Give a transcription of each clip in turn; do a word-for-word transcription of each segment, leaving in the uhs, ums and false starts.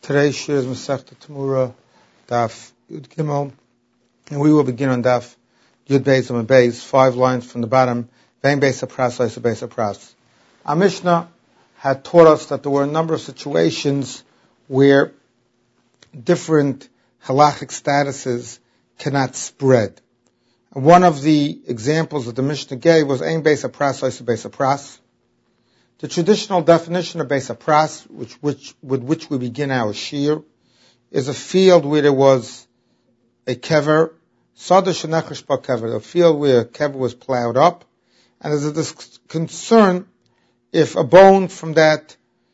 Today's shir is Masechta Tamura, Daf Yud Gimel, and we will begin on Daf Yud Beis and Beis, five lines from the bottom. Vein Beis Apras, Oisa Beis Apras. Our Mishnah had taught us that there were a number of situations where different halachic statuses cannot spread. And one of the examples that the Mishnah gave was Ein Beis Apras, Oisa Beis Apras. The traditional definition of Beis Apras, which, which, with which we begin our shir, is a field where there was a kever, Sada Shenechesh Ba kever, a field where a kever was plowed up, and there's a dis- concern if a bone from that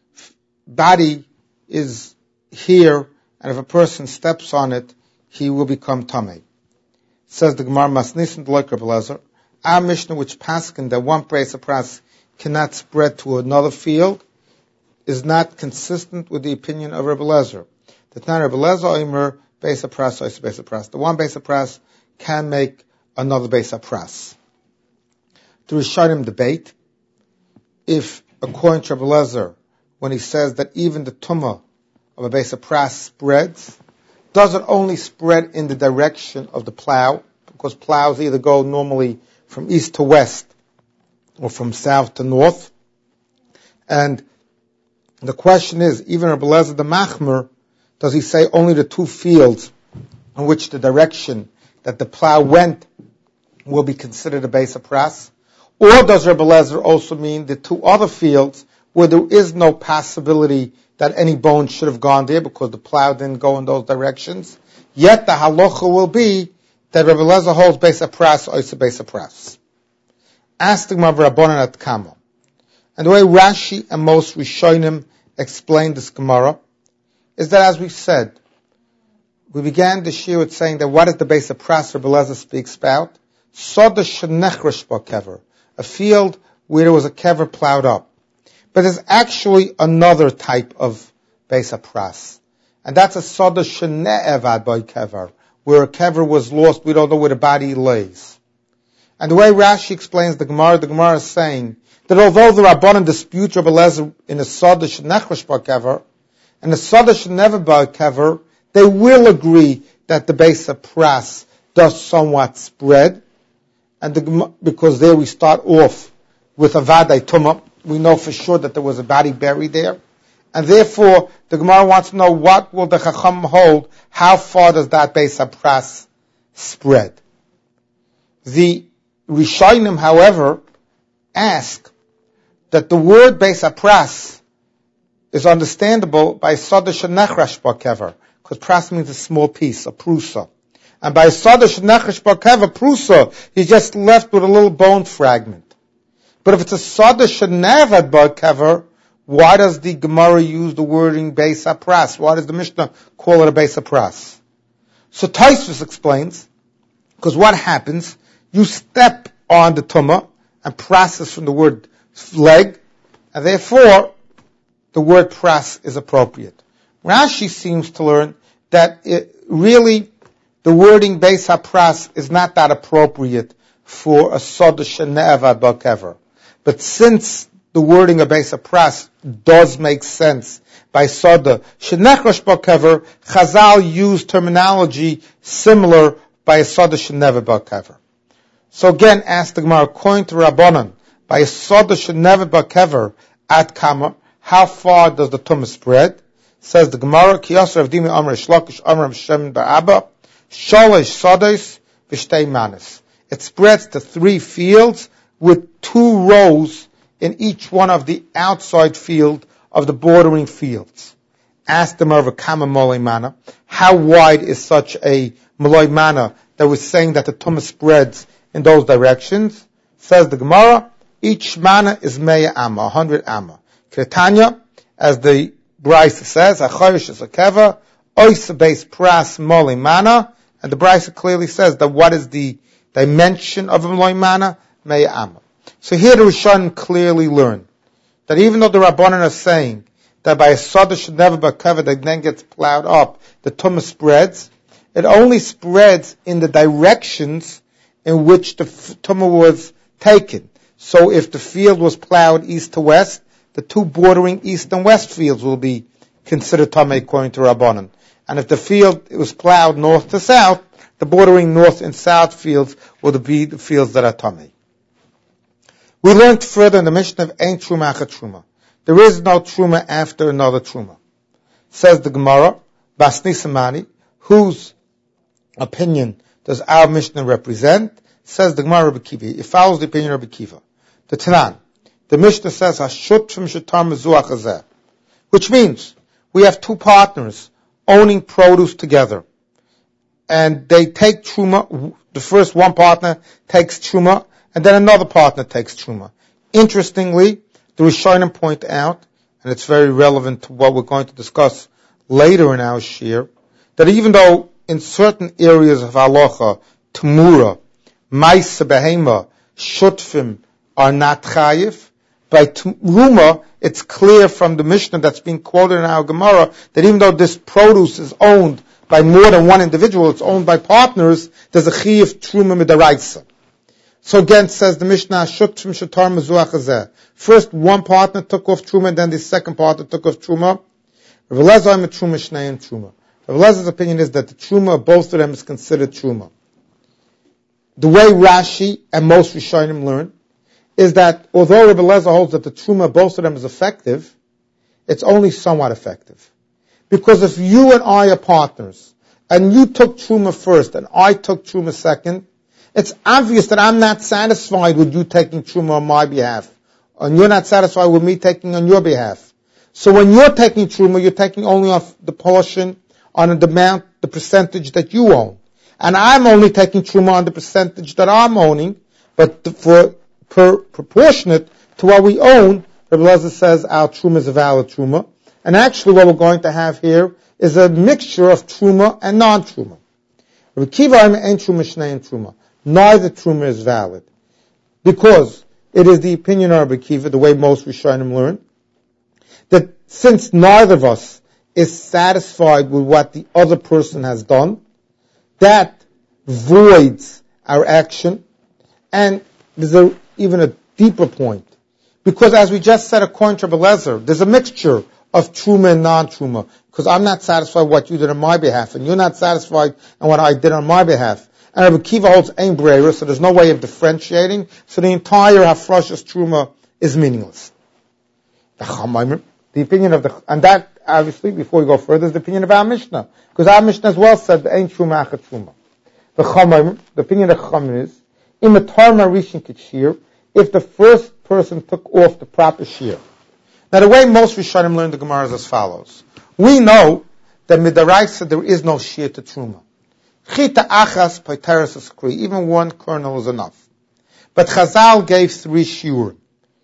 body is here, and if a person steps on it, he will become tamei. Says the Gemara, Masnisin D'Loik Reb Elazar, our Mishnah which paskin that one Beis Apras cannot spread to another field is not consistent with the opinion of Reb Elazar. That not Reb Elazar Omer Beis Apras or Beis Apras. The one Beis Apras can make another Beis Apras. The Rishonim debate if, according to Reb Elazar, when he says that even the tumah of a Beis Apras spreads, does it only spread in the direction of the plow? Because plows either go normally from east to west or from south to north. And the question is, even Reb Elazar the Machmer, does he say only the two fields in which the direction that the plow went will be considered a Beis Apras? Or does Reb Elazar also mean the two other fields where there is no possibility that any bone should have gone there because the plow didn't go in those directions? Yet the halacha will be that Reb Elazar holds Beis Apras or Oisa Beis Apras. Ask the Gemara Rabbanan at Kamo. And the way Rashi and most Rishonim explain this Gemara is that, as we said, we began the shir with saying that what is the Beis Apras Reb Elazar speaks about? Soda Shenechesh Ba kever, a field where there was a kever plowed up. But there's actually another type of Beis Apras, and that's a Soda Shene'evad Ba kever, where a kever was lost, we don't know where the body lays. And the way Rashi explains the Gemara, the Gemara is saying that although the Rabbanan dispute Reb Elazar in a Sada Shenechesh Ba kever and a Sada Shene'evad Ba kever, they will agree that the Beis Apras does somewhat spread, and the, because there we start off with a Vadai Tumah, we know for sure that there was a body buried there, and therefore the Gemara wants to know what will the Chacham hold, how far does that Beis Apras spread? The Rishonim, however, ask that the word Beis Apras is understandable by Sada Shenechesh Ba kever, because pras means a small piece, a prusa. And by Sada Shenechesh Ba kever, prusa, you're just left with a little bone fragment. But if it's a Sada Shene'evad Ba kever, why does the Gemara use the wording Beis Apras? Why does the Mishnah call it a Beis Apras? So Tosfos explains, because what happens, you step on the tumah and process from the word leg, and therefore the word pras is appropriate. Rashi seems to learn that it really the wording Beis Apras is not that appropriate for a Sada Shene'evad Ba kever. But since the wording of Beis Apras does make sense by Sada Shenechesh Ba kever, Chazal used terminology similar by a Sada Shene'evad Ba kever. So again, ask the Gemara, according to Rabbanan, by a Sada Shene'evad Ba kever at Kama, how far does the tumah spread? Says the Gemara, Kiyasar Avdimi Amr Shlakish Amr Shem Ba'aba, Shalish Sadis Vishtei Manis. It spreads to three fields with two rows in each one of the outside field of the bordering fields. Ask the Gemara, Kama Molei Mana, how wide is such a Molei Mana that was saying that the tumah spreads in those directions? Says the Gemara, each mana is meya amma, a hundred amma. Ketanya, as the Brisa says, achayrish is a keva, oisa Beis Apras molei mana, and the Brisa clearly says that what is the dimension of a molei mana? Meya amma. So here the Rishonim clearly learn that even though the Rabbanan are saying that by a Sada Shene'evad Ba kever that then gets plowed up, the tumah spreads, it only spreads in the directions in which the tumah was taken. So if the field was plowed east to west, the two bordering east and west fields will be considered tamei according to Rabbanan. And if the field it was plowed north to south, the bordering north and south fields would be the fields that are tamei. We learned further in the Mishnah of Ein Truma Achat Truma. There is no Truma after another Truma. Says the Gemara, Bas Nisamani, whose opinion does our Mishnah represent? Says the Gemara Rabbi Kiva. It follows the opinion of Rabbi Kiva. The Tanan. The Mishnah says, Hashut from Shetar Mezuach Hazeh. Which means, we have two partners owning produce together. And they take Truma, the first one partner takes Truma, and then another partner takes Truma. Interestingly, the Rishonim point out, and it's very relevant to what we're going to discuss later in our shir, that even though in certain areas of halacha, Tamura, Maisa Behema, Shutfim are not chayiv, by Truma, it's clear from the Mishnah that's being quoted in our Gemara that even though this produce is owned by more than one individual, it's owned by partners, there's a chiyuv Truma midaraisa. So again, says the Mishnah, Shutfim Shatar Mezuach Hazeh. First, one partner took off Truma, and then the second partner took off Truma. Rav Elazar met Truma Shnei and Truma. Rav Elazar's opinion is that the Truma of both of them is considered Truma. The way Rashi and most Rishonim learn is that although Rav Elazar holds that the Truma of both of them is effective, it's only somewhat effective. Because if you and I are partners, and you took Truma first, and I took Truma second, it's obvious that I'm not satisfied with you taking Truma on my behalf, and you're not satisfied with me taking on your behalf. So when you're taking Truma, you're taking only off the portion on the amount, the percentage that you own. And I'm only taking Truma on the percentage that I'm owning, but for per proportionate to what we own, Rabbi Elazar says our Truma is a valid Truma. And actually what we're going to have here is a mixture of Truma and non-Truma. Rabbi Kiva ain't Truma Shnei and Truma. Neither Truma is valid. Because it is the opinion of Rabbi Kiva, the way most Rishonim learn, that since neither of us is satisfied with what the other person has done, that voids our action. And there's a, even a deeper point. Because as we just said, according to Rabbi Elazar, there's a mixture of Truma and non-Truma. Because I'm not satisfied with what you did on my behalf, and you're not satisfied in what I did on my behalf. And Rabbi Kiva holds ein breira, so there's no way of differentiating. So the entire hafrashas Truma is meaningless. The opinion of the, and that obviously, before we go further, is the opinion of our Mishnah. Because our Mishnah as well said, ain't Truma achat Truma. The Chamaim, the opinion of the Chamaim is, in the Tarma Rishon Kitshir, if the first person took off the proper shear. Now the way most Rishonim learn the Gemara is as follows. We know that midaraisa there is no shear to Truma. Chita achas paiteres askri, even one kernel is enough. But Chazal gave three shiurim.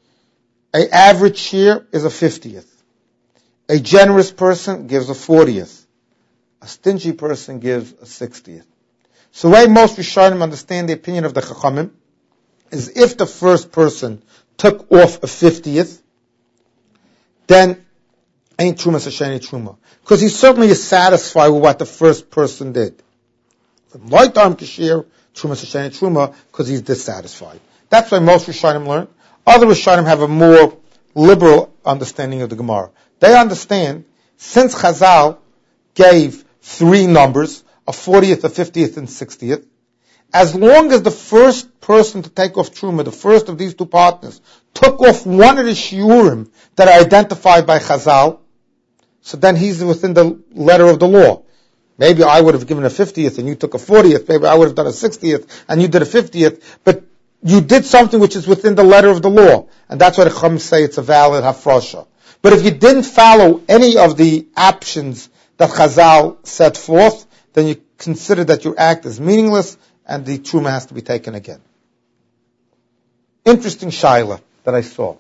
A average shear is a fiftieth. A generous person gives a fortieth. A stingy person gives a sixtieth. So the way most Rishonim understand the opinion of the Chachamim is if the first person took off a fiftieth, then ain't Truma Sasheni Truma. Because he certainly is satisfied with what the first person did. Light arm Kashir, Truma Sasheni Truma, because he's dissatisfied. That's why most Rishonim learn. Other Rishonim have a more liberal understanding of the Gemara. They understand, since Chazal gave three numbers, a fortieth, a fiftieth, and sixtieth, as long as the first person to take off Truma, the first of these two partners, took off one of the shiurim that are identified by Chazal, so then he's within the letter of the law. Maybe I would have given a fiftieth and you took a fortieth, maybe I would have done a sixtieth and you did a fiftieth, but you did something which is within the letter of the law. And that's why the Chum say it's a valid hafrasha. But if you didn't follow any of the options that Chazal set forth, then you consider that your act is meaningless and the Truma has to be taken again. Interesting shaila that I saw.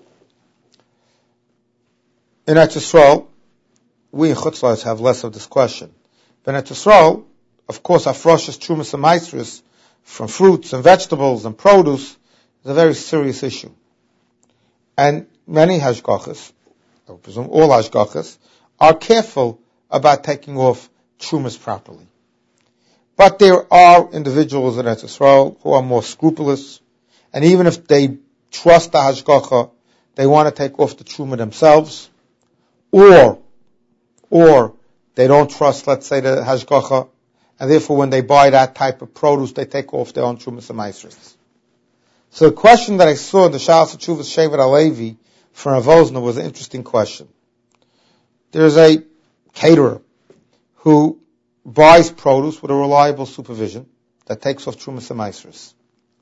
In Eretz Yisrael, we in Chutz La'aretz have less of this question. But in Eretz Yisrael, of course, hafrashas, trumas, and maestris from fruits and vegetables and produce is a very serious issue. And many hashgachas, I would presume all hashgachas, are careful about taking off trumas properly. But there are individuals in Eretz Yisrael who are more scrupulous, and even if they trust the hashgacha, they want to take off the truma themselves, or or they don't trust, let's say, the hashgacha, and therefore when they buy that type of produce, they take off their own trumas and maasros. So the question that I saw in the Shalas Tshuvas Shevet HaLevi from Rav Osner was an interesting question. There's a caterer who buys produce with a reliable supervision that takes off trumas and maasros.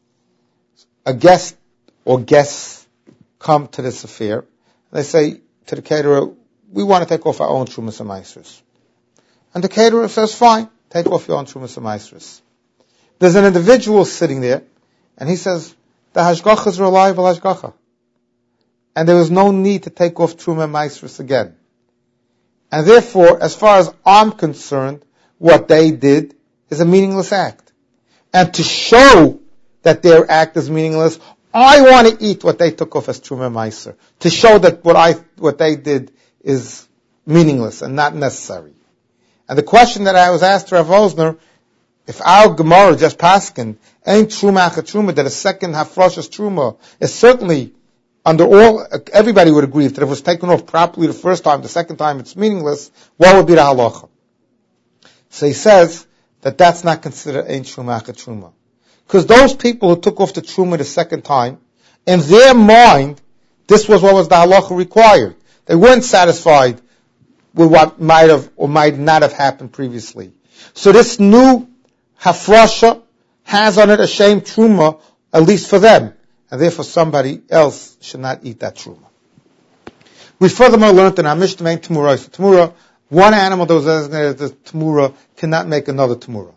A guest or guests come to this affair, and they say to the caterer, we want to take off our own trumas and maasros. And the caterer says, fine, take off your own trumas and maasros. There's an individual sitting there, and he says, the hashgacha is reliable hashgacha. And there was no need to take off truma and maasros again. And therefore, as far as I'm concerned, what they did is a meaningless act. And to show that their act is meaningless, I want to eat what they took off as truma and maaser, to show that what I, what they did is meaningless and not necessary. And the question that I was asked to Rav Osner, if our Gemara just paskin ain't truma achat truma, that a second hafrashas truma is certainly under all, everybody would agree that if it was taken off properly the first time, the second time it's meaningless, what would be the halacha? So he says that that's not considered ain't truma achat truma. Because those people who took off the truma the second time, in their mind, this was what was the halacha required. They weren't satisfied with what might have or might not have happened previously. So this new hafrasha has on it a shame truma, at least for them, and therefore somebody else should not eat that truma. We furthermore learned in our Mishnah main Tamura. So Tamura, one animal that was designated as Tamura cannot make another Tamura.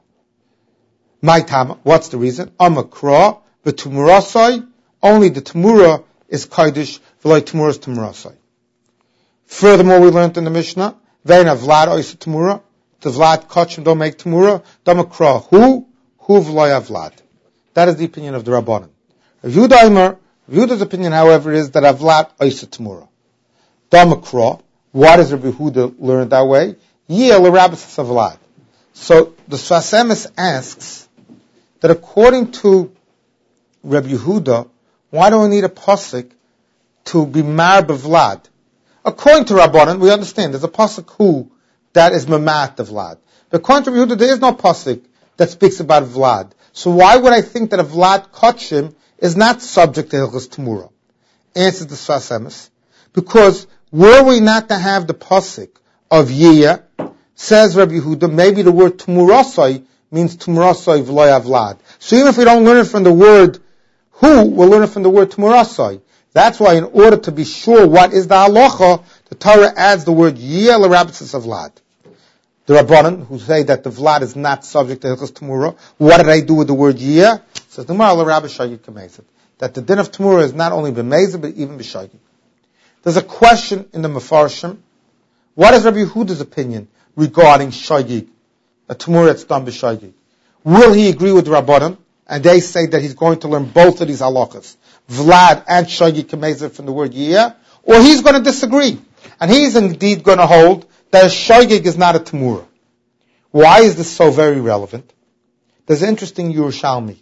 My Tama, what's the reason? Amakra, the Tamurasai, only the Tamura is Kaidish, v'loi Tamura is Tamurasai. Furthermore, we learned in the Mishnah, Veina Vlad oisa Tamura, the Vlad Kachim don't make Tamura, Damakra, who? Who v'loi Vlad. That is the opinion of the Rabbanan. Rav Yehuda Aimer, Rav Yehuda's opinion, however, is that Avlat oisa Tamura. Damakra, why does Rabbi Yehuda learn it that way? Yeh l'rabbis Avlat. So the Sfas Emes asks that according to Rabbi Yehuda, why do we need a pasuk to be mar b'Vlad? According to Rabbanan, we understand there's a pasuk who that is mamat of Vlad. But according to Rabbi Yehuda, there is no pasuk that speaks about Vlad. So why would I think that a Vlad Kachim is not subject to Hilchos Tamura? Answers the Sfas Emes. Because were we not to have the pasuk of Yiyah, says Rabbi Yehuda, maybe the word Tamurasai means Tamurasai v'loy Vlad. So even if we don't learn it from the word who, we'll learn it from the word Tamurasai. That's why in order to be sure what is the halacha, the Torah adds the word Yiyah l'rabbis of Vlad. The Rabbanan, who say that the Vlad is not subject to Hilchos Tamura, what did they do with the word Yiyah? Says the Gemara l'rabbis shagig kamezid. That the din of Tamura is not only b'mezid, but even b'shagig. There's a question in the Mefarshim. What is Rabbi Yehuda's opinion regarding shagig? A Tamura that's done b'shagig. Will he agree with the Rabbanan? And they say that he's going to learn both of these halachas, Vlad and shagig kamezid from the word Yiyah, or he's going to disagree. And he's indeed going to hold that a shagig is not a Tamura. Why is this so very relevant? There's an interesting Yerushalmi.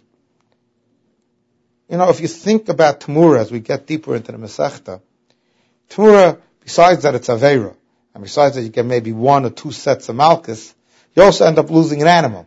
You know, if you think about Tamura as we get deeper into the Masechta, Tamura, besides that it's Aveira, and besides that you get maybe one or two sets of Malchus, you also end up losing an animal.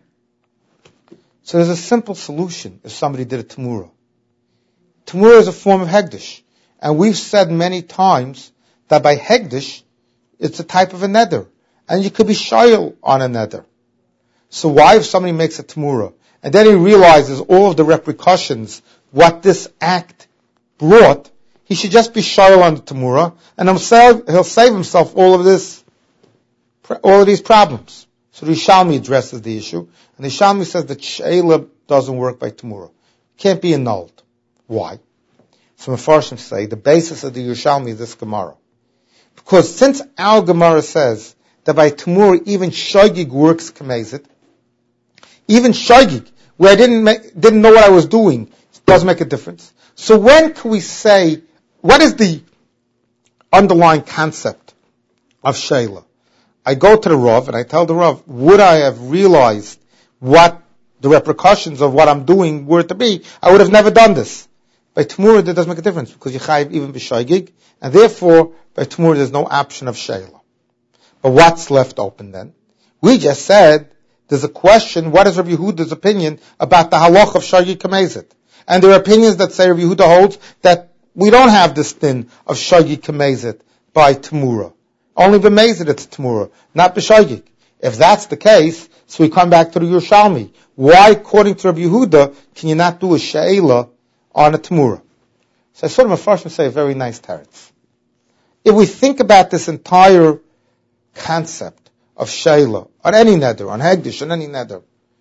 So there's a simple solution if somebody did a Tamura. Tamura is a form of Hegdish. And we've said many times that by Hegdish, it's a type of a neder. And you could be shayil on a neder. So why if somebody makes a Tamura, and then he realizes all of the repercussions, what this act brought, he should just be shayil on the Tamura, and he'll save, he'll save himself all of this, all of these problems. So the Yerushalmi addresses the issue, and the Yerushalmi says that Sheila doesn't work by Tamura. It can't be annulled. Why? So Mefarshim say the basis of the Yerushalmi is this Gemara. Because since our Gemara says that by Tamura even Shagig works kamezit, even Shagig, where I didn't make, didn't know what I was doing, does make a difference. So when can we say, what is the underlying concept of Sheila? I go to the Rav and I tell the Rav, would I have realized what the repercussions of what I'm doing were to be, I would have never done this. By Tamura, that does make a difference, because you chayiv even b'shaygig, and therefore, by Tamura, there's no option of Sheila. But what's left open then? We just said there's a question, what is Rabbi Yehuda's opinion about the halach of Shagi Kamezit? And there are opinions that say Rabbi Yehuda holds that we don't have this din of Shagi Kamezit by Tamura. Only b'mezit it's Tamura, not b'Shagig. If that's the case, so we come back to the Yerushalmi. Why, according to Rabbi Yehuda, can you not do a she'ela on a Tamura? So I sort of first say a very nice teretz. If we think about this entire concept of she'ela, on any neder, on hegdish, on any neder,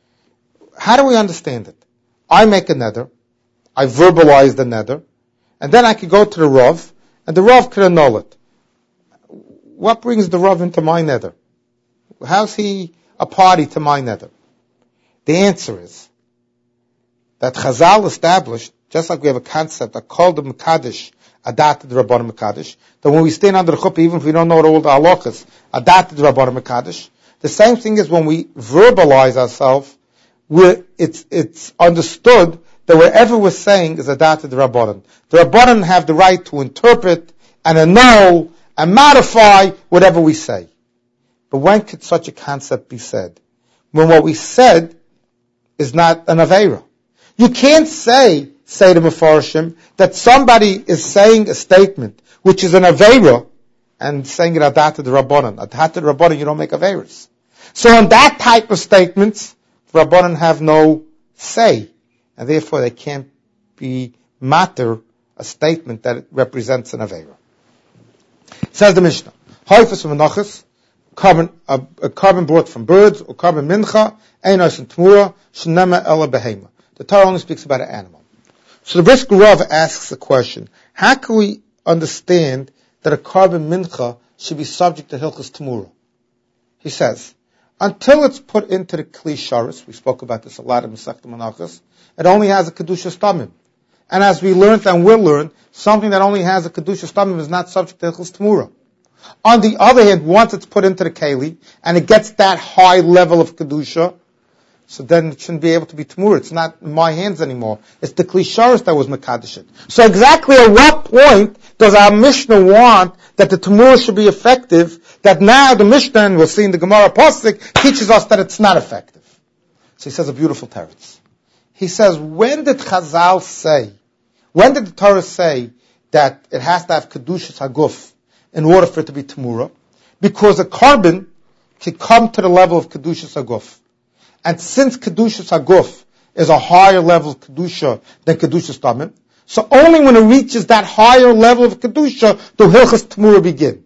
how do we understand it? I make a neder, I verbalize the neder, and then I could go to the Rav, and the Rav could annul it. What brings the Rav into my neder? How's he a party to my neder? The answer is that Chazal established, just like we have a concept, a called the Mekadesh, adapted the Rabbanim Mekadesh, that when we stand under the chuppah, even if we don't know all the halachas, adapted the Rabbanim Mekadesh. The same thing is when we verbalize ourselves, we're, it's, it's understood that wherever we're saying is adapted the Rabbanim. The Rabbanim have the right to interpret and annul and modify whatever we say. But when could such a concept be said? When what we said is not an aveira. You can't say, say to Mefarshim, that somebody is saying a statement which is an aveira and saying it adat the Rabbanan. Adat the Rabbanan, you don't make aveiras. So on that type of statements, the Rabbanan have no say, and therefore they can't be matter a statement that represents an aveira. Says the Mishnah, Haifas v'menachas, carbon, a, a carbon brought from birds, or carbon mincha, einos and tmura, shenema ela behema. The Torah only speaks about an animal. So the Brisker Rav asks the question, how can we understand that a carbon mincha should be subject to hilchas tmura? He says, until it's put into the kli sharis, we spoke about this a lot in Masechta Menachos, it only has a kedushas tamim. And as we learned and will learn, something that only has a kedushas tamim is not subject to hilchas tmura. On the other hand, once it's put into the keli, and it gets that high level of kedusha, so then it shouldn't be able to be tmura. It's not in my hands anymore. It's the kli sharis that was mekadesh. So exactly at what point does our Mishnah want that the tmura should be effective, that now the Mishnah, and we'll see in the Gemara Pasuk, teaches us that it's not effective? So he says a beautiful teretz. He says, when did Chazal say, when did the Torah say that it has to have kedushas haguf in order for it to be Tamura? Because a carbon can come to the level of Kedushas Haguf. And since Kedushas Haguf is a higher level of Kedusha than Kedushas Tamim, so only when it reaches that higher level of Kedusha do Hilchas Tamura begin.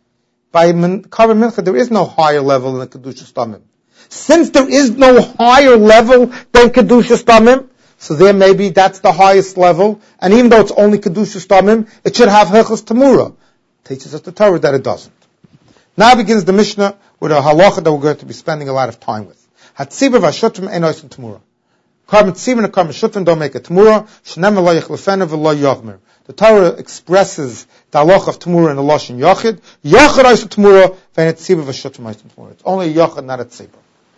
By carbon mincha, there is no higher level than Kedushas Tamim. Since there is no higher level than Kedushas Tamim, so there maybe that's the highest level, and even though it's only Kedushas Tamim, it should have Hilchas Tamura. Teaches us the Torah that it doesn't. Now begins the Mishnah with a halacha that we're going to be spending a lot of time with. Hatziba v'ashutrim einois and Tamura. Carbon tzibah and carbon shutrim don't make a Tamura. Shneim lo yechlefenu v'lo yochmer. The Torah expresses the halacha of Tamura in the lashon yachid. Yachid ois and Tamura, v'en tzibah v'ashutrim ois and Tamura. It's only a yachid, not a tzibah.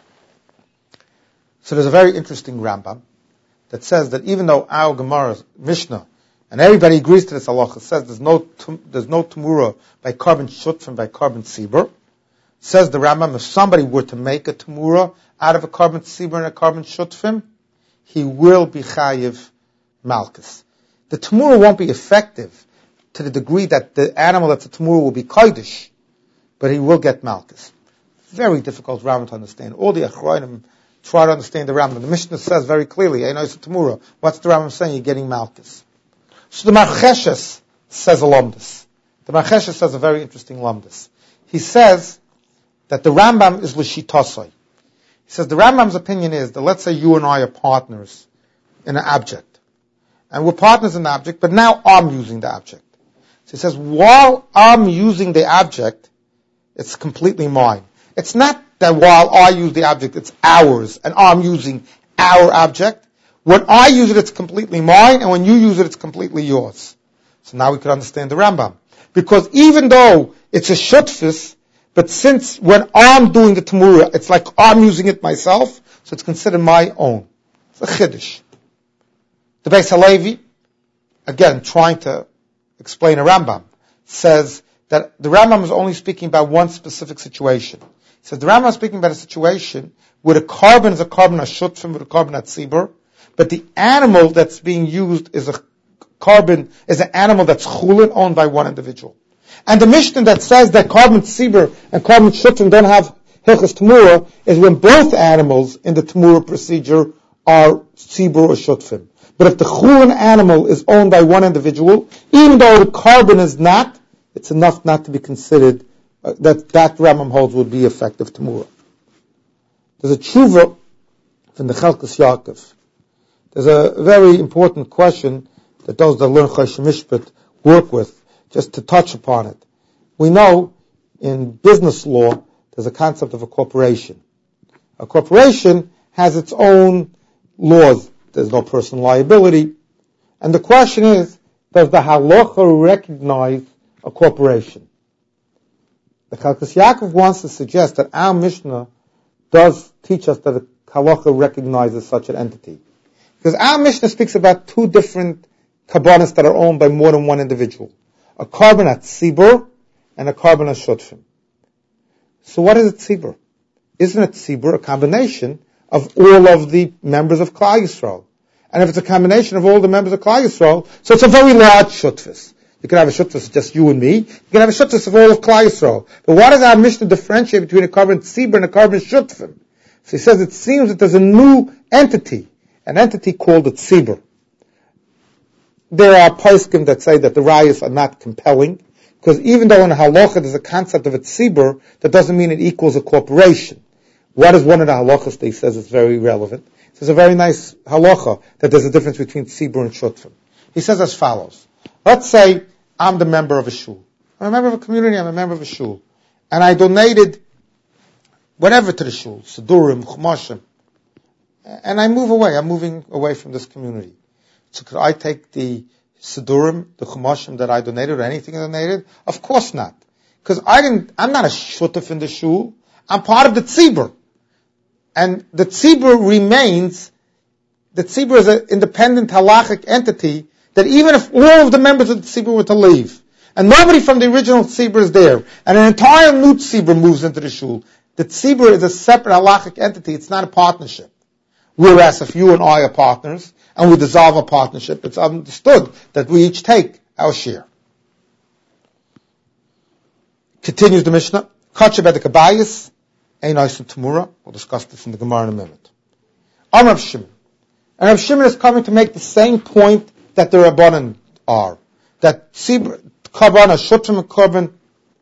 So there's a very interesting Rambam that says that even though our Gemara Mishnah and everybody agrees to this halacha, says there's no there's no tamura by carbon shutfim, by carbon tzibur. Says the Rambam, if somebody were to make a tamura out of a carbon tzibur and a carbon shutfim, he will be chayiv malchus. The tamura won't be effective to the degree that the animal that's a tamura will be kodesh, but he will get malchus. Very difficult Rambam to understand. All the achronim try to understand the Rambam. The Mishnah says very clearly, I know it's a tamura. What's the Rambam saying? You're getting malchus. So the Marcheshes says a lumdus. The Marcheshes says a very interesting lumdus. He says that the Rambam is l'shitosoi. He says the Rambam's opinion is that let's say you and I are partners in an object. And we're partners in the object, but now I'm using the object. So he says, while I'm using the object, it's completely mine. It's not that while I use the object, it's ours, and I'm using our object. When I use it, it's completely mine, and when you use it, it's completely yours. So now we can understand the Rambam. Because even though it's a shutfis, but since when I'm doing the Tamura, it's like I'm using it myself, so it's considered my own. It's a chiddush. The Beis Halevi, again, trying to explain a Rambam, says that the Rambam is only speaking about one specific situation. He says the Rambam is speaking about a situation where the carbon is a carbon ashutfim with a carbon atzibur, but the animal that's being used is a carbon, is an animal that's chulin, owned by one individual. And the Mishnah that says that carbon tzibur and carbon shutfim don't have hilchas tamura is when both animals in the tamura procedure are tzibur or shutfim. But if the chulin animal is owned by one individual, even though the carbon is not, it's enough not to be considered, uh, that that Rambam holds would be effective tamura. There's a tshuva from the Chelkas Yaakov. There's a very important question that those that learn Choshen Mishpat work with, just to touch upon it. We know in business law there's a concept of a corporation. A corporation has its own laws. There's no personal liability. And the question is, does the halacha recognize a corporation? The Chelkas Yaakov wants to suggest that our Mishnah does teach us that the halacha recognizes such an entity. Because our Mishnah speaks about two different kabbanis that are owned by more than one individual. A carbon at tzibur and a carbon at shutfim. So what is a tzibur? Isn't a tzibur a combination of all of the members of Klal Yisrael? And if it's a combination of all the members of Klal Yisrael, so it's a very large shutfis. You can have a shutfis just you and me. You can have a shutfis of all of Klal Yisrael. But what does our Mishnah differentiate between a carbon tzibur and a carbon shutfim? So he says it seems that there's a new entity, an entity called a tzibur. There are poskim that say that the rayas are not compelling, because even though in a halacha there's a concept of a tzibur, that doesn't mean it equals a corporation. What is one of the halachas that he says is very relevant? There's a very nice halacha that there's a difference between tzibur and shutfim. He says as follows. Let's say I'm the member of a shul. I'm a member of a community, I'm a member of a shul. And I donated whatever to the shul, Sidurim, Chumashim. And I move away, I'm moving away from this community. So could I take the Sidurim, the Chumashim that I donated, or anything I donated? Of course not. Because I didn't, I'm not a shutuf in the shul. I'm part of the tzibur. And the tzibur remains, the tzibur is an independent halachic entity that even if all of the members of the tzibur were to leave, and nobody from the original tzibur is there, and an entire new tzibur moves into the shul, the tzibur is a separate halachic entity, it's not a partnership. Whereas if you and I are partners, and we dissolve a partnership, it's understood that we each take our share. Continues the Mishnah. Kacha bedek abayis, ein oisim tamura. We'll discuss this in the Gemara in a minute. Amar Rav Shimon. And Rav Shimon is coming to make the same point that the Rabbanan are. That tzibur, karban, shutrim and karban,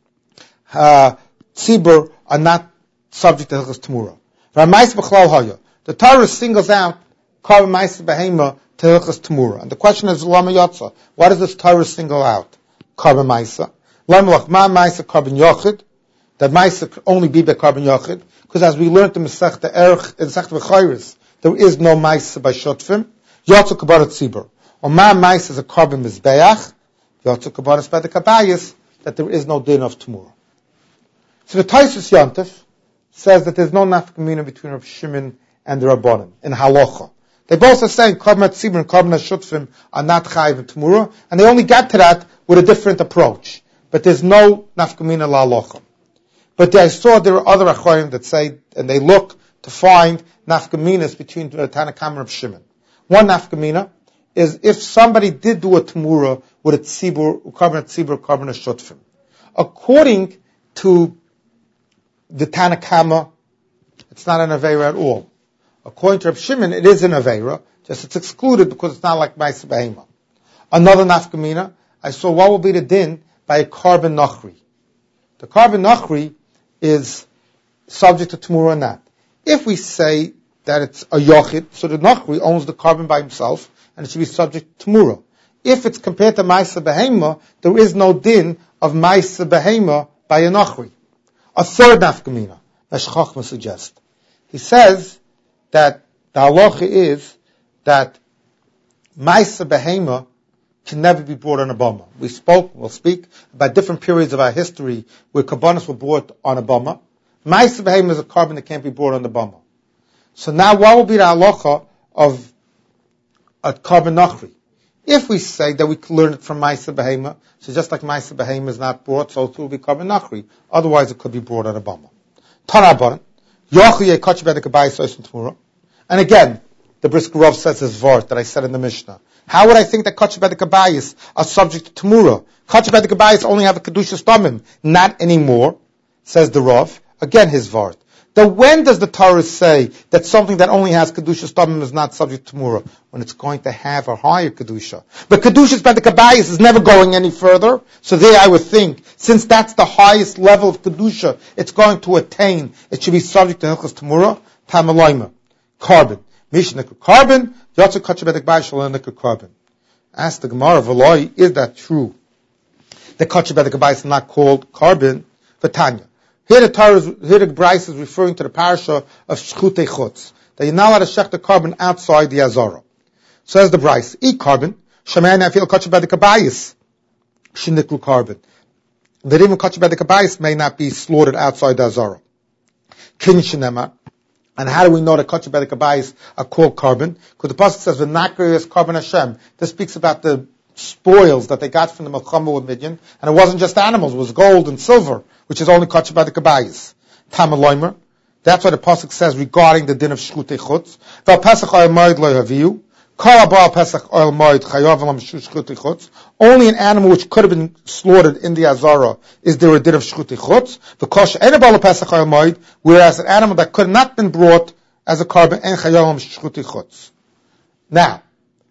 uh, tzibur are not subject to hilchos tamura. Ramais b'chlal haya. The Torah singles out Karban Ma'aser Behema to Hilchas Tamura. And the question is, Lama Yotza, why does this Torah single out Karban Ma'aser? Lama Lach Ma Ma'aser Karban Yochid, that Ma'aser could only be by Karban Yochid, because as we learned in Masechta Erech, in Masechta V'chayris, there is no Ma'aser by Shotfim, Yotza Kabbalah Tzibur. Or Ma Ma'aser is a Karban Mizbeach, Yotza Kabbalah by the Kabayis, that there is no din of Tamura. So the Taisus Yontif says that there's no nafkamina between Rav Shimon and the Rabbanan in halacha. They both are saying Karban Tzibur and Karban Shutfim are not chayiv and Tamura, and they only get to that with a different approach. But there's no nafkamina la halacha. But I saw there are other achorim that say, and they look to find nafkaminas between the Tanakh and Rav Shimon. One nafkamina is if somebody did do a Tamura with a Tzibur, Karban Tzibur, Karban Shutfim. According to the Tanakh, it's not an aveira at all. According to Rav Shimon, it is an aveira, just it's excluded because it's not like Ma'aser Behema. Another nafkamina, I saw what will be the din by a Karban Nachri. The Karban Nachri is subject to Tamura or not. If we say that it's a Yochid, so the Nachri owns the Karban by himself, and it should be subject to Tamura. If it's compared to Ma'aser Behema, there is no din of Ma'aser Behema by a Nachri. A third nafkamina, as Chachma suggests. He says that the halacha is that Ma'aser Behema can never be brought on a bama. We spoke, we'll speak about different periods of our history where karbanos were brought on a bama. Ma'aser Behema is a carbon that can't be brought on the bama. So now what will be the halacha of a Karban Nachri? If we say that we can learn it from Maisa Behema, so just like Maisa Behema is not brought, so it will be Karban Nachri. Otherwise, it could be brought at a Bama. Tanabaran, Yochi Yekach Bedek Abayis Oisin Tmura. And again, the Brisker Rav says his vart that I said in the Mishnah. How would I think that Kach Bedek Abayis are subject to Tmura? Kach Bedek Abayis only have a Kedusha Stomim. Not anymore, says the Rav. Again, his vart. Then when does the Torah say that something that only has Kedusha Stomim is not subject to Mura? When it's going to have a higher Kedusha. But Kedusha Bedek Abayis is never going any further. So there I would think, since that's the highest level of Kedusha it's going to attain, it should be subject to Hilchas Tamura, Tamalayma. Carbon. Mishnik carbon, Yotzer Kach Bedek Abayis Shalonik carbon. Ask the Gemara, V'loi, is that true? The Kach Bedek Abayis is not called carbon, V'tanya. Here the Torah, here the Bryce is referring to the parasha of Shchutei Chutz, that you're not allowed to shech the carbon outside the Azara. Says the Bryce, eat carbon, Shemayna Afil Kach Bedek Abayis, Shiniklu carbon. That even Kach Bedek Abayis may not be slaughtered outside the Azara. Kin Shinema. And how do we know that Kach Bedek Abayis are called carbon? Because the pasuk says, V'nakri is carbon Hashem. This speaks about the spoils that they got from the Melchama with Midian, and it wasn't just animals, it was gold and silver, which is only Kach Bedek Abayis. Tamaloimer. That's what the pasuk says regarding the din of Shchutei Chutz. Val Pesach Oil Moed Lo Yaviu. Kol Abal Pesach Oil Moed Chayav Elam Shchutei Chutz. Only an animal which could have been slaughtered in the Azara is there a din of Shchutei Chutz. V'kosh Ein Abal Pesach Oil Moed, whereas an animal that could not have been brought as a carbon and Chayav Elam Shchutei Chutz. Now,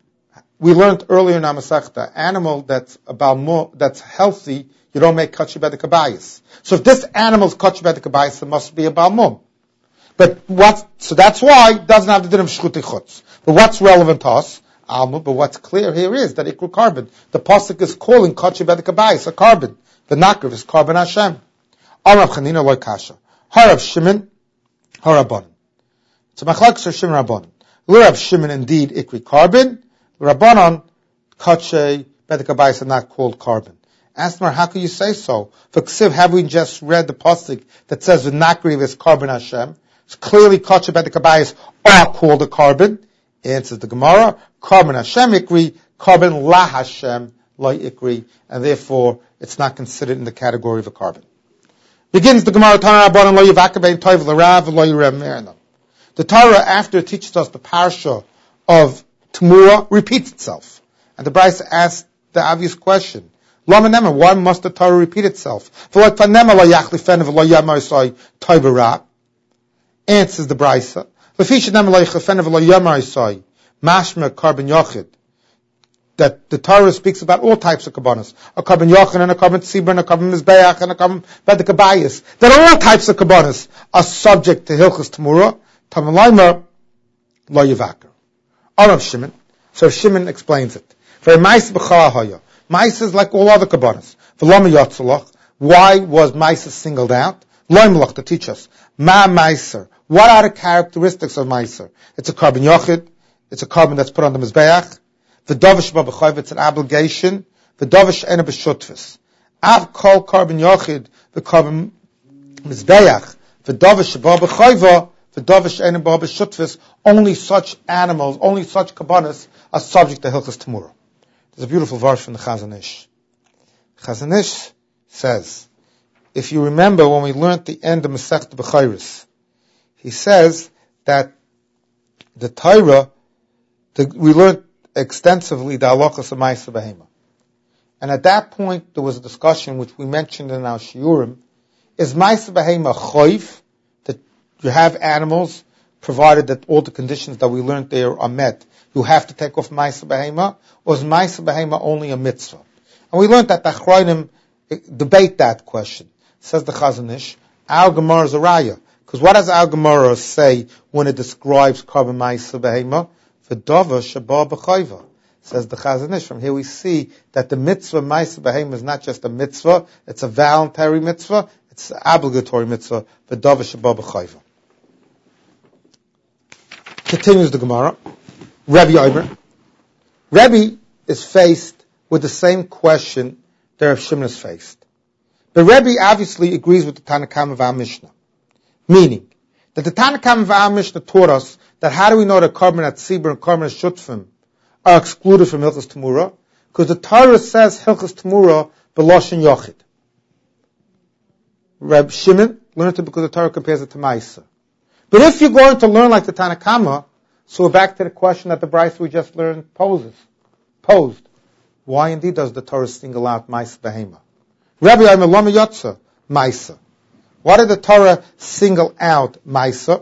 we learned earlier in Amasechta, animal that's about that's healthy, you don't make Kach Bedek Abayis. So if this animal's Kach Bedek Abayis, it must be a Balmum. But what, so that's why it doesn't have the din of Shchutei Chutz. But what's relevant to us? Alma, but what's clear here is that Ikru carbon. The pasuk is calling Kach Bedek Abayis a carbon. The Nakriv is carbon Hashem. Arav Chanina loy kasha. Harav Shimon, Harabanan. So Machlokes are Shimon Rabbanan. L'Rav Shimon indeed Ikri carbon. Rabbanan, Kach Bedek Abayis are not called carbon. Ask Mar, how can you say so? For Ksiv, have we just read the pasuk that says the Nakriv is carbon Hashem? It's clearly Kach Bedek Abayis are called a carbon. Answers the Gemara, carbon Hashem Ikri, carbon La Hashem La Ikri, and therefore it's not considered in the category of a carbon. Begins the Gemara, Tana Rabbanan Lo Yivakabein Toiv L'Rav Lo Yirem Merna. The Torah, after it teaches us the parasha of Tmura, repeats itself. And the Bryce asks the obvious question. Why must the Torah repeat itself? Answers the Bryce. Mashma carbon yochid. That the Torah speaks about all types of kabbanas. A carbon yochid and a carbon tzibur and a carbon mizbeach and a carbon bedek abayis. That all types of kabbanas are subject to hilchas Tmura. Tamalaymer lo yivakar. Arav Shimon. So Shimon explains it. For Maisa b'chara haya. Maisa is like all other kabbanas. V'lama yatzalach. Why was Maisa singled out? Loimelach to teach us. Ma Maiser. What are the characteristics of Maiser? It's a carbon yochid. It's a carbon that's put on the mizbeach. V'dovish b'chayv. It's an obligation. V'dovish ena b'shutfis. Av kol carbon yochid. The carbon mizbeach. V'dovish b'chayv. V'dovish ena b'shutfis. Only such animals, only such kabbanas are subject to Hilchas Tmura. There's a beautiful verse from the Chazon Ish. Chazon Ish says, if you remember when we learned the end of Masechta Bechayris, he says that the Torah, the, we learned extensively the halachas of Maisa Behema. And at that point there was a discussion which we mentioned in our shiurim, is Maisa Behema choiv, that you have animals, provided that all the conditions that we learned there are met, you have to take off Maisa Behema, or is Maisa Behema only a mitzvah? And we learned that the Achronim debate that question. Says the Chazon Ish, our Gemara is a raya. Because what does our Gemara say when it describes carbon Maisa Behema? V'dava shaba b'chayva. Says the Chazon Ish. From here we see that the mitzvah Maisa Behema is not just a mitzvah, it's a voluntary mitzvah, it's an obligatory mitzvah. V'dava shaba b'chayva. Continues the Gemara. Rabbi Omer. Rabbi is faced with the same question that Rav Shimon is faced. But Rabbi obviously agrees with the Tanakam of our Mishnah. Meaning, that the Tanakam of our Mishnah taught us that how do we know that carbon at Tzibur and carbon at Shutfim are excluded from Hilchos Tamura, because the Torah says Hilchos Tamura b'loshen yochid. Reb Shimon learned it because the Torah compares it to Maisa. But if you're going to learn like the Tanna Kama, so we're back to the question that the Bryce we just learned poses, posed. Why indeed does the Torah single out Maisa Behema? Rabbi Aymer Lama Yotza, Maisa. Why did the Torah single out Maisa?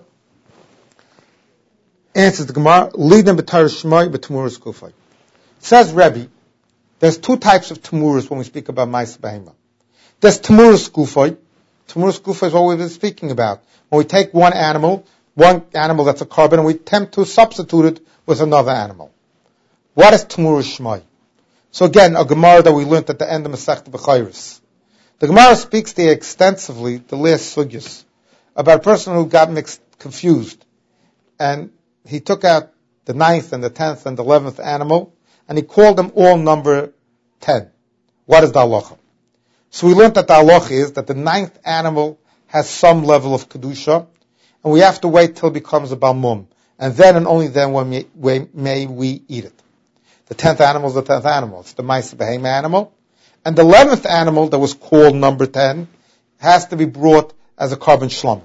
Answers the Gemara, Lidin b'Torah Shmoi b'Temuras Gufay. Says Rebbe, there's two types of Temuras when we speak about Maisa Behema. There's Temuras Gufay. Temuras Gufay is what we've been speaking about. When we take one animal, one animal that's a carbon, and we attempt to substitute it with another animal. What is Temuras Shmoi? So again, a Gemara that we learned at the end of Masechta B'chayris. The Gemara speaks there extensively, the last sugyas, about a person who got mixed, confused, and he took out the ninth and the tenth and the eleventh animal, and he called them all number ten. What is the halacha? So we learned that the halacha is that the ninth animal has some level of kedusha, and we have to wait till it becomes a balmum, and then and only then when we, we, may we eat it. The tenth animal is the tenth animal. It's the Maisa Behema animal. And the eleventh animal that was called number ten has to be brought as a carbon shlomim.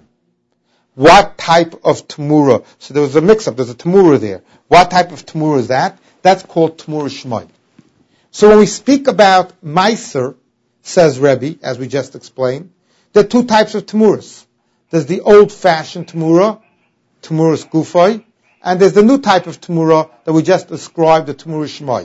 What type of tamura? So there was a mix-up. There's a tamura there. What type of tamura is that? That's called tamura shmoi. So when we speak about meiser, says Rebbe, as we just explained, there are two types of tamuras. There's the old-fashioned tamura, tamuras gufay, and there's the new type of tamura that we just described, the tamura shmoi.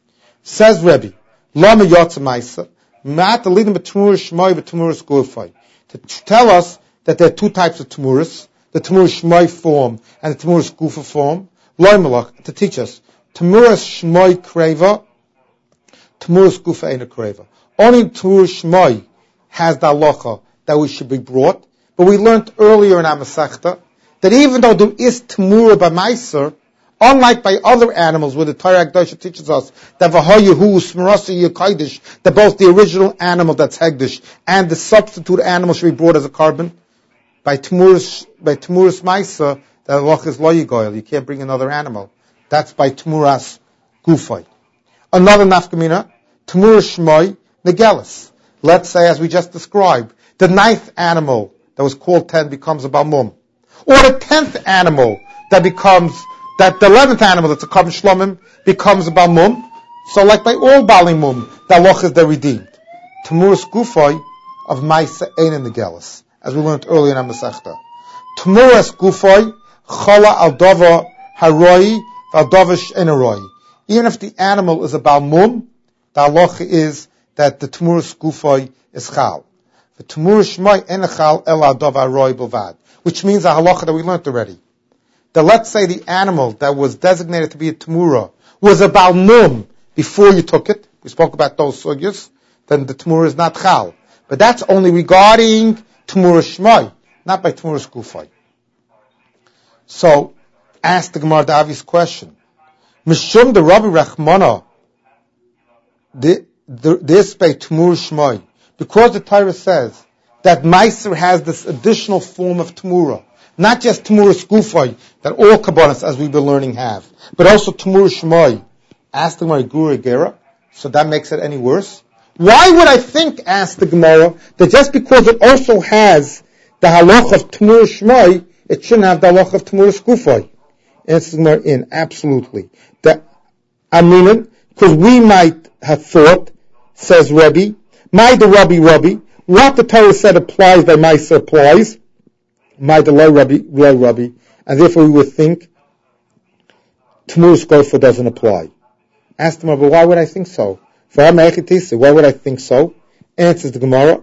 Says Rebbe, lama yotza meiser, mat alidim b'tamura shmoi b'tamuras gufay. To tell us that there are two types of tamuras, the tamuras shmoi form and the tamuras gufa form, loy malach, to teach us, tamuras shmoi kreva, tamuras gufa ain't a kreva. Only tamuras shmoi has the halacha that we should be brought, but we learned earlier in our Masechta that even though there is tamura by meiser, unlike by other animals where the Torah Hekdesh teaches us that v'hayahu smerasi yekaidish, that both the original animal that's hegdish and the substitute animal should be brought as a carbon, by tamuras by tamuras meiser, the halacha is lo yigoyel. You can't bring another animal. That's by tamuras gufay. Another nafkamina, tamuras shmoi negelis. Let's say, as we just described, the ninth animal that was called ten becomes a balmum, or the tenth animal that becomes that the eleventh animal that's a carbon shlomim becomes a balmum. So, like by all balimum, the halacha is they're redeemed. Tamuras gufay of meiser ein in negelis, as we learned earlier in our Masechta. Tamuras gufay chala al dava haroi al dava she'enaroi. Even if the animal is a balmum, the halacha is that the tamuras gufay is chal. The tamuras shmoi en chal el al dava haroi b'vad, which means a halacha that we learned already. That let's say the animal that was designated to be a tamura was a balmum before you took it. We spoke about those sugyas. Then the tamura is not chal. But that's only regarding tamuras shmoi, not by tamuras gufay. So, ask the Gemara the obvious question. Mishum the Rabbi Rachmana, this by tamuras shmoi, because the Torah says that meiser has this additional form of tamura, not just tamuras gufay that all kabbalas, as we've been learning, have, but also tamuras shmoi. Ask the Gemara Gura Gera, so that makes it any worse. Why would I think, ask the Gemara, that just because it also has the halach of tamuras shmoi, it shouldn't have the halach of tamuras gufay? Answer the Gemara in absolutely. The Aminan, because we might have thought, says Rebbe, my the Rabbi Rabbi, what the Torah said applies by meiser applies, my the low Rabbi, low Rabbi, and therefore we would think tamuras gufay doesn't apply. Ask the Gemara, but why would I think so? Why would I think so? Answers the Gemara,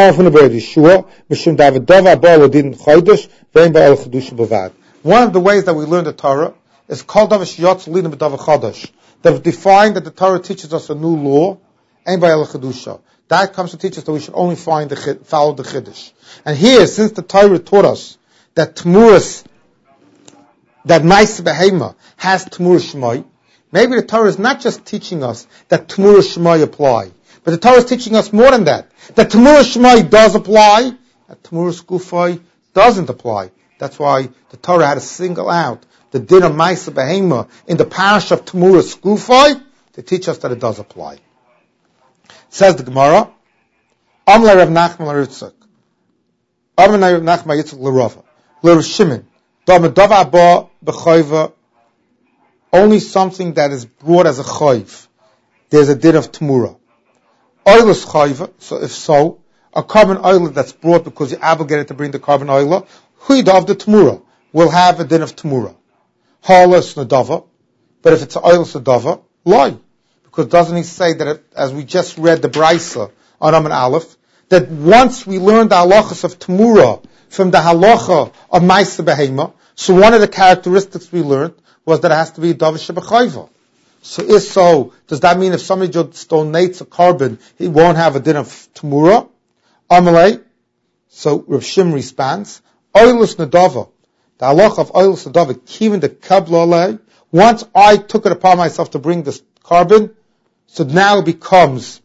one of the ways that we learn the Torah is called they've defined that the Torah teaches us a new law, that comes to teach us that we should only find the, follow the Chiddush. And here, since the Torah taught us that tamuras, that Maisa Behema has tamuras shmoi, maybe the Torah is not just teaching us that tamuras shmoi apply, but the Torah is teaching us more than that. That tamuras shmoi does apply, that tamuras gufay doesn't apply. That's why the Torah had to single out the din of Maisa Behema in the parish of Tamura Skufai to teach us that it does apply. Says the Gemara, Amle Rav Nachman L'Ritzak, Amle Rav Nachman Yitzchak L'Rava, L'Rav Shimon, Damadava Ba B'Chayva, only something that is brought as a chayv, there's a din of Tamura. Oilus chayva, so if so, a carbon oil that's brought because you're obligated to bring the carbon oil, huida of the Tamura, will have a din of Tamura. Halas nadava, but if it's oilus nadava, lie. Because doesn't he say that, it, as we just read the Brisa on Amun Aleph, that once we learned the halachas of Tamura from the halacha of Maisa Behema, so one of the characteristics we learned was that it has to be davar shebechayva. So if so, does that mean if somebody just donates a carbon, he won't have a din of Tamura? Amalei. So Rav Shim responds, oilus nadava, the halacha of oilus nadava, kivin the kabla alei, once I took it upon myself to bring this carbon, so now it becomes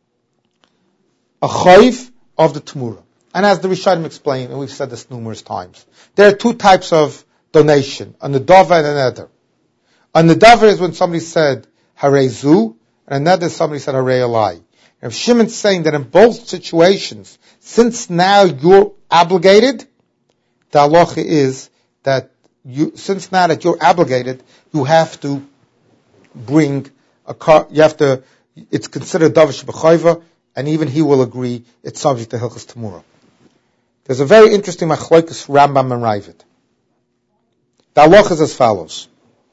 a chayv of the Tamura. And as the Rishonim explained, and we've said this numerous times, there are two types of donation, a nedava and an eder. A nedava is when somebody said, harezu, and an eder is somebody said, harei alai. And Shimon's saying that in both situations, since now you're obligated, the halacha is that you, since now that you're obligated, you have to bring a car, you have to, it's considered davar shebechayva, and even he will agree it's subject to Hilchos Tamura. There's a very interesting machlokes Rambam and Ravid. The halacha is as follows.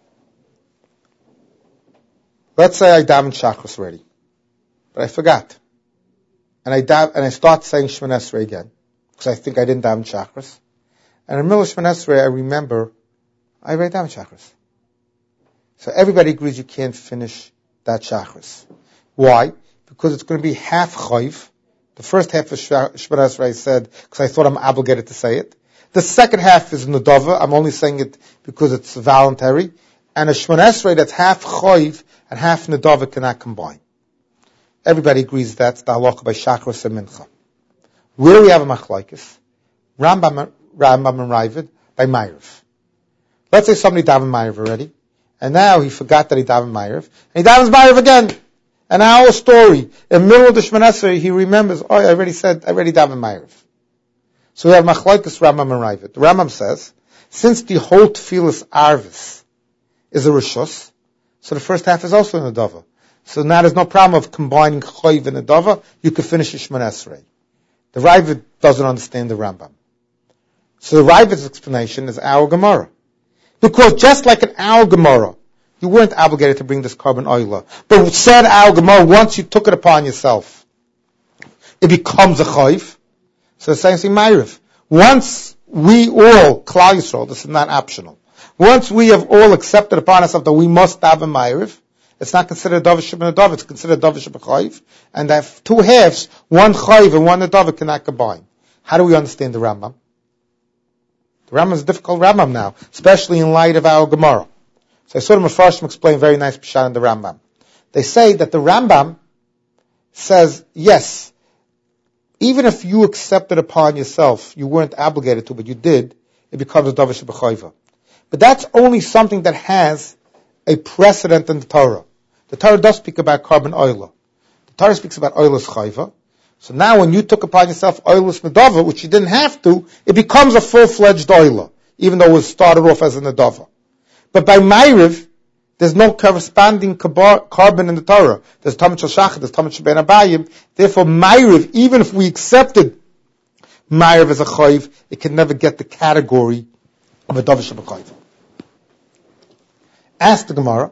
Let's say I daven Shachris already, but I forgot, and I dav, and I start saying Shemon Esrei again because I think I didn't daven Shachris, and in the middle of Shemon Esrei I remember I already daven Shachris. So everybody agrees you can't finish that Shachris. Why? Because it's going to be half chayv. The first half of Shemon Esrei I said because I thought I'm obligated to say it. The second half is Nadava. I'm only saying it because it's voluntary. And a Shemon Esrei that's half chayv and half Nadava cannot combine. Everybody agrees that's the halacha by Shachris and Mincha. Where we have a machlokes, Rambam, Rambam and Ravid by Ma'ariv. Let's say somebody davened Ma'ariv already, and now he forgot that he davened Ma'ariv, and he davens Ma'ariv again. And our story, in the middle of the Shemon Esrei, he remembers, oh, I already said, I already davened Ma'ariv. So we have machlokes Rambam and Ravid. The Rambam says, since the whole Tfilas Arvis is a Rishus, so the first half is also a Nadava. So now there's no problem of combining Chayv and Nadava, you can finish the Shemon Esrei. The Ravid doesn't understand the Rambam. So the Ravid's explanation is our Gemara. Because just like an our Gemara, you weren't obligated to bring this carbon oila. But said our Gemara, once you took it upon yourself, it becomes a chayv. So the same thing, Ma'ariv. Once we all, Klal Yisrael, this is not optional. Once we have all accepted upon ourselves that we must have a Ma'ariv, it's not considered davar shebechayv, it's considered davar shebechayv, and that two halves, one chayv and one davar cannot combine. How do we understand the Rambam? The Rambam is a difficult Rambam now, especially in light of our Gemara. So I saw the Mefarshim explain very nice Pshat in the Rambam. They say that the Rambam says, yes, even if you accepted upon yourself, you weren't obligated to, but you did, it becomes a davar shebechayv. But that's only something that has a precedent in the Torah. The Torah does speak about carbon oila. The Torah speaks about oilus chayva. So now when you took upon yourself oilus nadava, which you didn't have to, it becomes a full-fledged oila, even though it was started off as a nadava. But by Ma'ariv, there's no corresponding carbon in the Torah. There's Talmud Shel Shachar, there's Talmud Shel Ben Abayim. Therefore, Ma'ariv, even if we accepted Ma'ariv as a chayv, it can never get the category of a davar shebechayv. Ask the Gemara,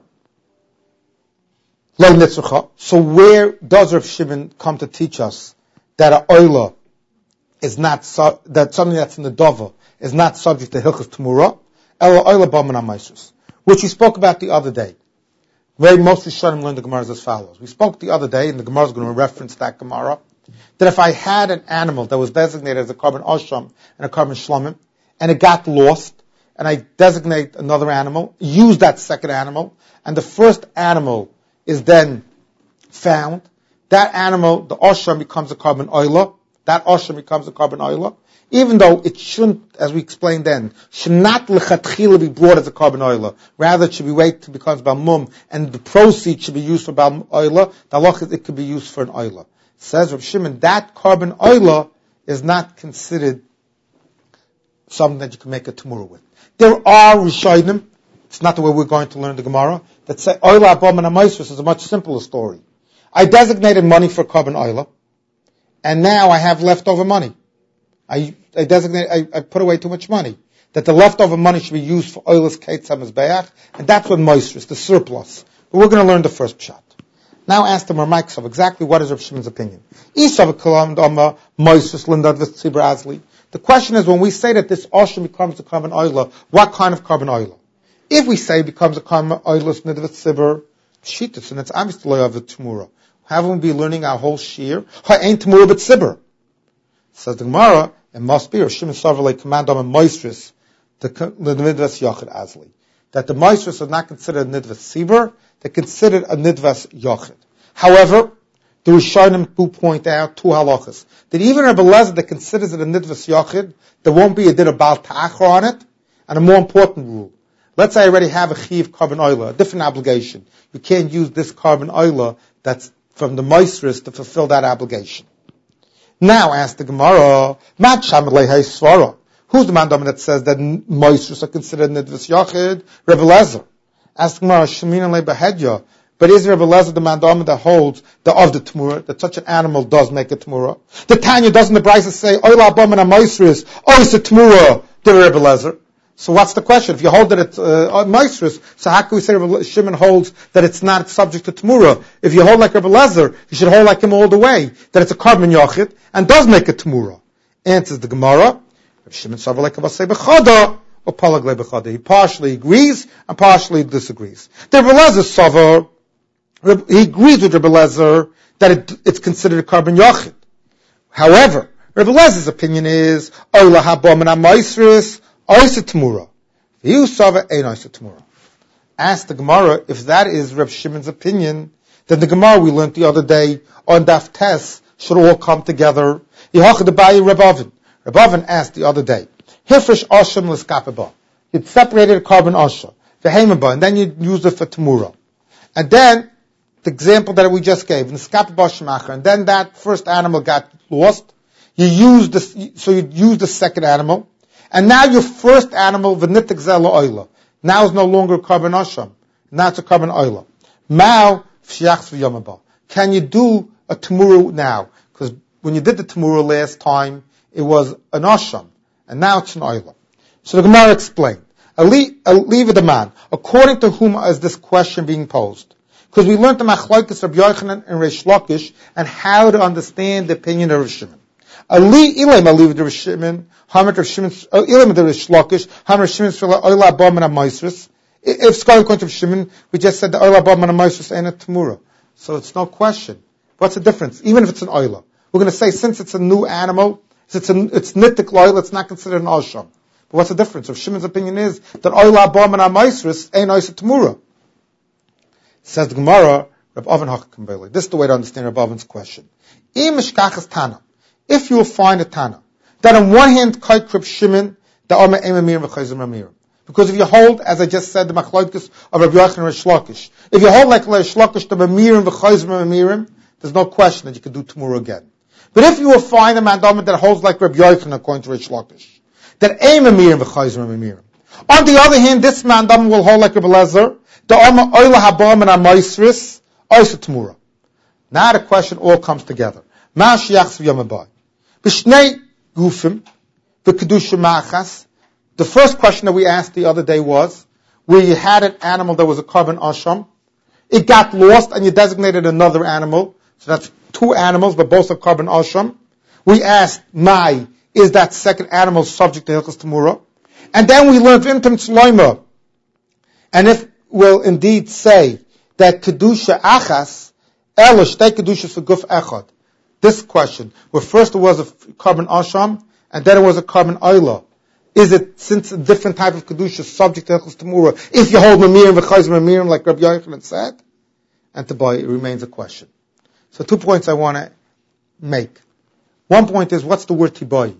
Lo nitzrucha. So where does Rav Shimon come to teach us that a oila is not su- that something that's in the dava is not subject to Hilchos Tamura? Ela oila b'aman ha'maisrus, which we spoke about the other day. Very most Rishonim learned the Gemara as follows. We spoke the other day, and the Gemara is going to reference that Gemara, that if I had an animal that was designated as a carbon osham and a carbon shlomim, and it got lost, and I designate another animal, use that second animal, and the first animal is then found, that animal, the osham becomes a carbon oila, that osham becomes a carbon oila, even though it shouldn't, as we explained then, should not lechatchila be brought as a carbon oila. Rather, it should be waited to become balmum, and the proceeds should be used for balmum oila. The halach is it could be used for an oila. Says Rav Shimon, that carbon oila is not considered something that you can make a tamura with. There are rishonim, it's not the way we're going to learn the Gemara, that say oila abom and amaisrus is a much simpler story. I designated money for carbon oila, and now I have leftover money. I, I designate, I, I put away too much money. That the leftover money should be used for oilus kate samazbeach, and that's what moistus, the surplus. But we're going to learn the first pshat. Now ask the Marmaiksav exactly what is Rav Shimon's opinion. The question is, when we say that this ocean becomes a carbon oila, what kind of carbon oila? If we say it becomes a carbon oilus nidvat sibur, shitas, and it's obviously of the tamura. Haven't we been learning our whole shir? Ha ain't tamura but sibur. Says the Gemara, it must be, or Shimon Sarvalei command on a moistris, the nidvas yachid azli. That the moistris are not considered a nidvas sibur, they're considered a nidvas yachid. However, the Rishonim do point out two halachas. That even a Beleza that considers it a nidvas yachid, there won't be a din of bal ta'achra on it, and a more important rule. Let's say I already have a chiv carbon oila, a different obligation. You can't use this carbon oila that's from the moistris to fulfill that obligation. Now, ask the Gemara, who's the man that says that moistris are considered nidvas yachid? Rebbe Lezer. Ask the Gemara, Shemin le behedya. But is Rebbe Lezer the man that holds the of the tamura, that such an animal does make a tamura? The Tanya doesn't the Brisa say, oila abom and moistris, oh, it's a tamura, the Rebbe Lezer. So what's the question? If you hold that it's uh, moistris, so how can we say Rebbe Shimon holds that it's not subject to tamura? If you hold like Rebbe Lezer, you should hold like him all the way, that it's a carbon yachid, and does make a tamura. Answers the Gemara, Shimon savar like Avasei bechada, or palaglei bechada. He partially agrees, and partially disagrees. The Rebbe Lezer savar, he agrees with Rebbe Lezer that it, it's considered a carbon yachid. However, Rebbe Lezer's opinion is, oila habom and moistris, Oisa Tamura. You saw it, ain't Oisa Tamura. Ask the Gemara, if that is Reb Shimon's opinion, then the Gemara we learned the other day on Daf Tes should all come together. Yehachad Abayi Reb Oven. Reb Oven asked the other day, Hifresh Osham L'skapeba. You'd separated a carbon Osha, Vehemaba, and then you'd use it for Tamura. And then, the example that we just gave, L'skapeba Shemacher, and then that first animal got lost. You used the, so you used the second animal, and now your first animal, v'nitik zela oila, now is no longer a carbon osham. Now it's a carbon oila. Mao f'shiachs v'yomaba. Can you do a tamura now? Because when you did the tamura last time, it was an osham, and now it's an oila. So the Gemara explained. Leave it a man. According to whom is this question being posed? Because we learned the machlokes of Yochanan and Reish Lakish and how to understand the opinion of Rav Shimon. Ali ilam aliv the Shimon, Hamad Rav Shimon, ilam the Reish Lakish, Hamad Shimon Shela Oila Bam and Amaisris. If scholar according to Shimon, we just said the Oila Bam and Amaisris ain't a Tamura, so it's no question. What's the difference? Even if it's an Oila, we're going to say since it's a new animal, it's a, it's nitik Oila, it's not considered an Osham. But what's the difference? If Shimon's opinion is that Oila Bam and Amaisris ain't Oisa Tamura. Says the Gemara, Reb Oven Hakakambeli. This is the way to understand Reb Oven's question. Im Mishkachas Tana. If you will find a Tana, that on one hand, Kai Reb Shimon, the Omer Emamir v'Chayzim Ramir. Because if you hold, as I just said, the Machlokes of Reb Yochanan and Reish Lakish, if you hold like Reish Lakish, the Mamirim v'Chayzim Ramirim, there's no question that you can do Tamura again. But if you will find a mandama that holds like Reb Yochanan according to Reish Lakish, that Emamir v'Chayzim Ramirim. On the other hand, this mandama will hold like Reb Lezer, the Omer Oila Habam and Amaisris, Oisa Tamura. Now the question all comes together. Ma Shiachs v'Yamabai. B'shnei Gufim, v'Kedusha Ma'achas. The first question that we asked the other day was, where you had an animal that was a carbon asham, it got lost and you designated another animal, so that's two animals, but both are carbon asham. We asked, Mai, is that second animal subject to Hilchos Tamura? And then we learned V'imtim Tzloima. And if we'll indeed say that Kedusha Achas, Elish, they Kedushas for Guf Echad. This question, where first it was a carbon asham, and then it was a carbon oila. Is it, since a different type of kedusha subject to Hilchos Tamura, if you hold mamirim v'chayzim mamirim like Rabbi Yochanan said? And to buy, it remains a question. So two points I want to make. One point is, what's the word tibai?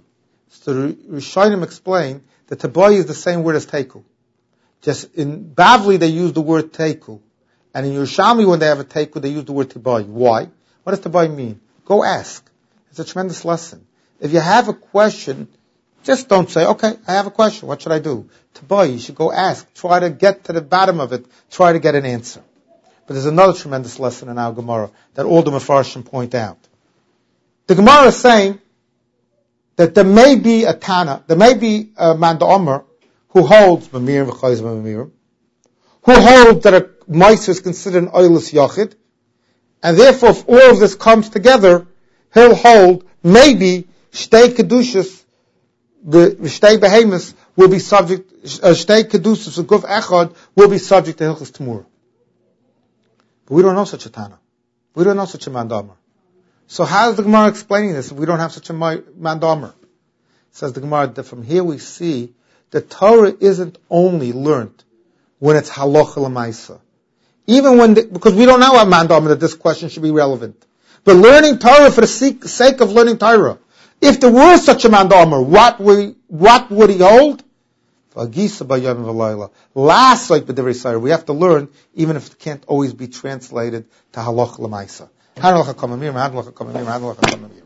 So the Rishonim explain that Tabai is the same word as Teiku. Just in Bavli they use the word Teiku. And in Yerushalmi when they have a Teiku they use the word Tabai. Why? What does Tabai mean? Go ask. It's a tremendous lesson. If you have a question, just don't say, okay, I have a question, what should I do? Tabai, you should go ask. Try to get to the bottom of it. Try to get an answer. But there's another tremendous lesson in our Gemara that all the Mefarshim point out. The Gemara is saying that there may be a Tana, there may be a Man Omer who holds Mamirim v'chayz Mamirim, who holds that a Meiser is considered an Oilus Yachid, and therefore if all of this comes together, he'll hold maybe Shtei Kedushas, the Shtei Behemoths will be subject, uh, Shtei Kedushas, Guf Echad will be subject to Hilchas Tamura. But we don't know such a Tana. We don't know such a Man Omer. So how is the Gemara explaining this if we don't have such a Man Omer? Says the Gemara that from here we see that Torah isn't only learned when it's halacha l'maisa. Even when, the, because we don't know at Man Omer that this question should be relevant. But learning Torah for the sake, sake of learning Torah. If there were such a Man Omer, what would, what would he hold? Last like the very we have to learn even if it can't always be translated to halacha l'maisa.